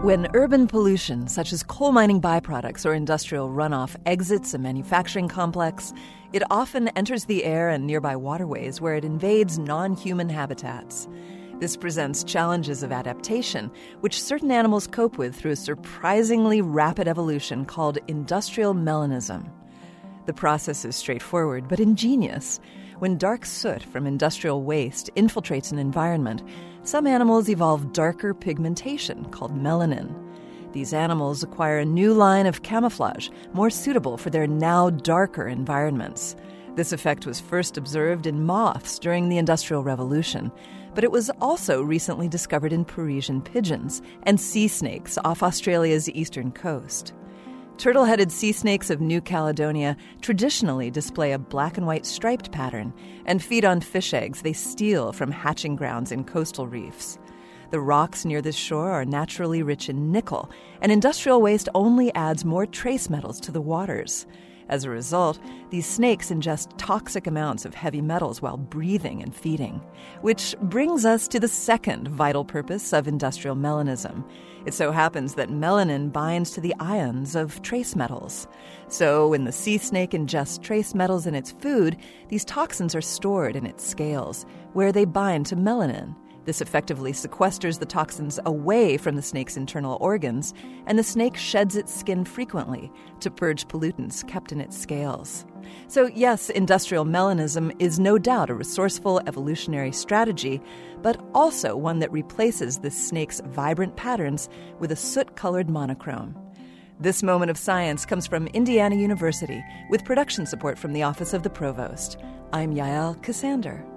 When urban pollution, such as coal mining byproducts or industrial runoff, exits a manufacturing complex, it often enters the air and nearby waterways where it invades non-human habitats. This presents challenges of adaptation, which certain animals cope with through a surprisingly rapid evolution called industrial melanism. The process is straightforward but ingenious. When dark soot from industrial waste infiltrates an environment, some animals evolve darker pigmentation called melanin. These animals acquire a new line of camouflage, more suitable for their now darker environments. This effect was first observed in moths during the Industrial Revolution, but it was also recently discovered in Parisian pigeons and sea snakes off Australia's eastern coast. Turtle-headed sea snakes of New Caledonia traditionally display a black and white striped pattern and feed on fish eggs they steal from hatching grounds in coastal reefs. The rocks near this shore are naturally rich in nickel, and industrial waste only adds more trace metals to the waters. As a result, these snakes ingest toxic amounts of heavy metals while breathing and feeding. Which brings us to the second vital purpose of industrial melanism. It so happens that melanin binds to the ions of trace metals. So when the sea snake ingests trace metals in its food, these toxins are stored in its scales, where they bind to melanin. This effectively sequesters the toxins away from the snake's internal organs, and the snake sheds its skin frequently to purge pollutants kept in its scales. So yes, industrial melanism is no doubt a resourceful evolutionary strategy, but also one that replaces the snake's vibrant patterns with a soot-colored monochrome. This moment of science comes from Indiana University with production support from the Office of the Provost. I'm Yael Cassander.